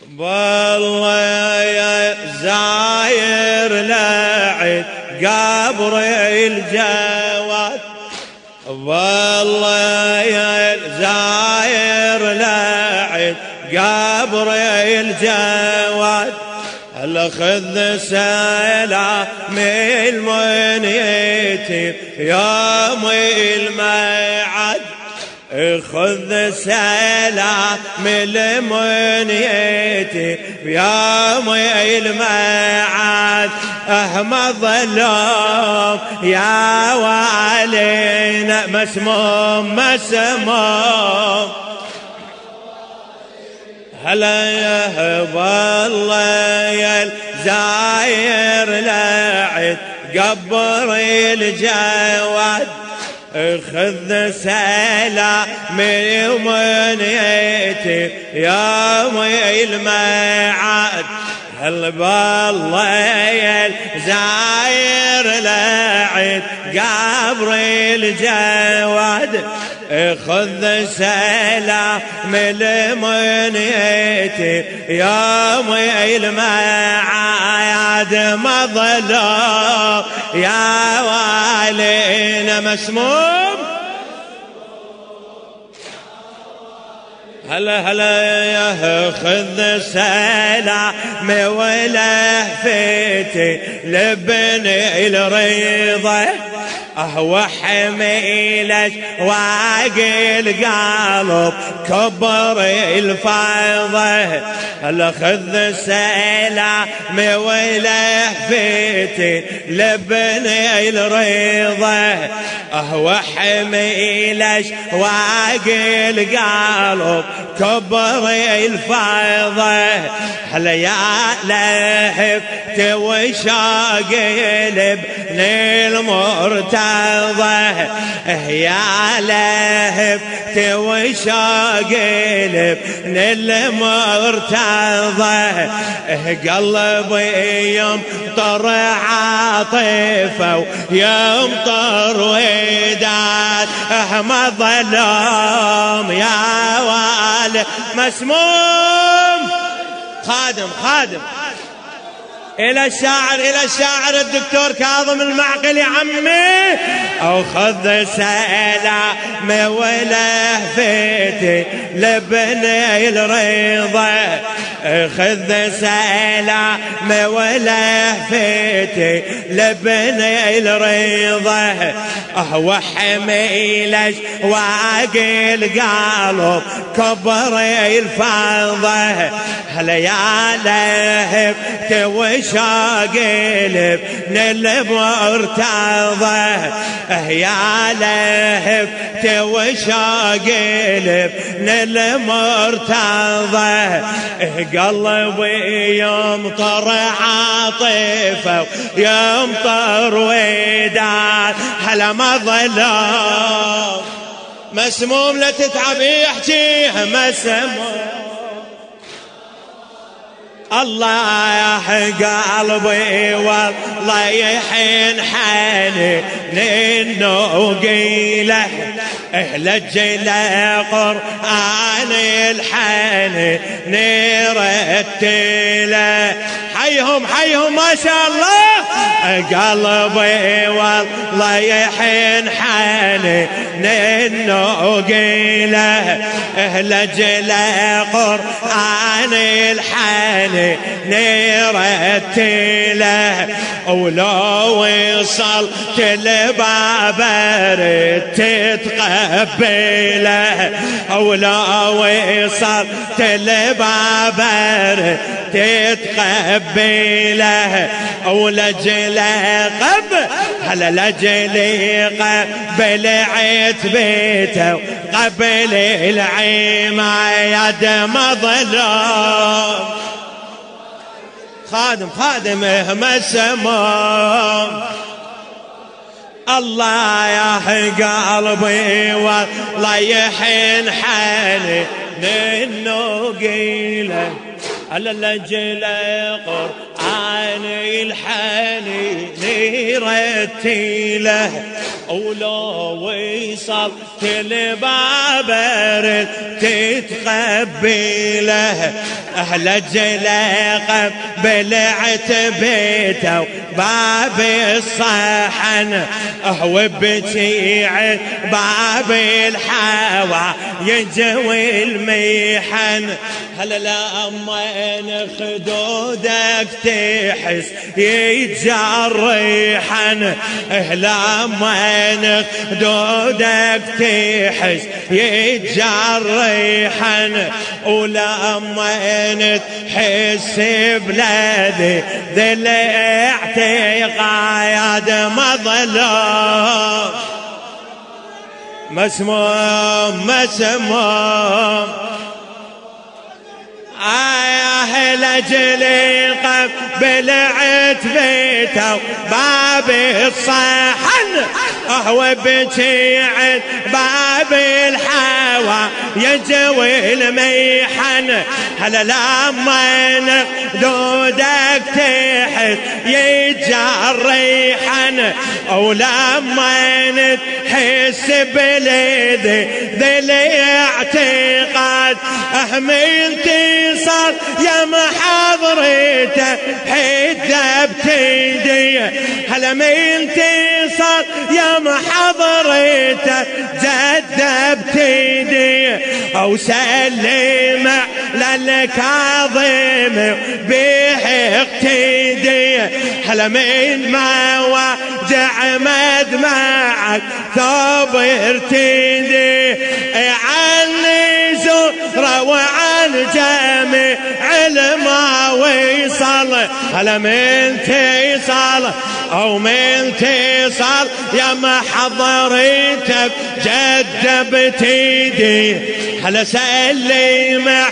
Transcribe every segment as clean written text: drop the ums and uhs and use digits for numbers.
والله يا زاير لعد قبر الجواد، والله يا زاير لعد قبر الجواد، هلا خذ سلام المنيتي يوم الميعاد، خذ سلام المنيتي يوم الميعاد، احمد ظلام يا والينا مسموم مسموم، هلا يا والله يا زاير لعد قبر الجواد، خذ سلام منيتي يوم الميعاد، هلا بالله يا زاير لعد قبر الجواد، خذ سلام المنيتي يوم الميعاد، مظلوم يا والينا مسموم، هلا هلا يا خذ سلام ولهفتي لبني الرضا، وحميلك واقل قلب كبر الفيضة، هلا خذ سلام ولهفتي لبني الرضا، وحميلك واقل قلب كبر الفيضة، هلا يا لهفتي وشاق لبن المرتضى، يا لهفتي وشاق لبن المرتضى، قلبي يمطر عاطفة ويمطر وداد، احمد ظلام يا والي مسموم، خادم خادم إلى الشاعر الدكتور كاظم المعقل يا عمي، أو خذ سلام ولهفتي لبني الرضا، خذ سلام ولهفتي لبني الرضا، وحميلك واقل قلب كبر الفضة، هلا يا لهفتي وشاق لبن المرتضى، يا لهفتي وشاق لبن المرتضى، قلبي يمطر عاطفة يمطر وداد، هلا مظلوم مسموم لا تتعبي احكيه مسموم، الله يا قلبي والله يحن حنين النوقيله، لجل قرآن الحنين نرتله، حيهم ما شاء الله، قلبي والله يحن حنين النوقيله، لجل قرآن الحنين نرتله، ولو وصلت لبابر تتقبله، ولو وصلت لبابر تتقبله، ولجل هلا لجل قبل عتبته قبل العمايد مظلوم، خادم مسموم، الله يا قلبي والله يحن حنين النوقيله، على لجل قرآن اني الحنين رتيله ولو وصلت البابر تتقبله اهل جليقة بلعت بيته باب الصحن هو بتيع باب الحوا يجوي الميحن هلا لما خدودك تحس يتجرحن لما خدودك تحس يتجرحن ولما تحس بلادي ذي الاعتقاد مظلوم مسموم مسموم أهل جليقة بلعت بيته باب الصحن هو بتيعت باب الحوا يجوي الميحن هلا لما خدودك تحت يتجرحن او لما تحس بليدي ذي الاعتقاد من تصل يا محضرته حده بتيدي هلا من تصل يا محضرته جده بتيدي او سلم للكاظم بحق تيدي هلا من ما وجع مدمعك ثوب ارتدي عني زهرة وعن جميع ما وصل هلا من تصل او من تصل يا محضرتك جد بتيدي هلا سلم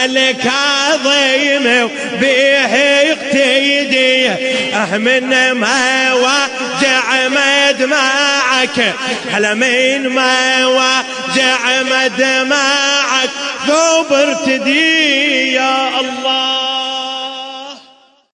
للكاظم بيه اقتيدي من ما وجع مدمعك هلا من ما وجع مدمعك ثوب ارتدي يا الله.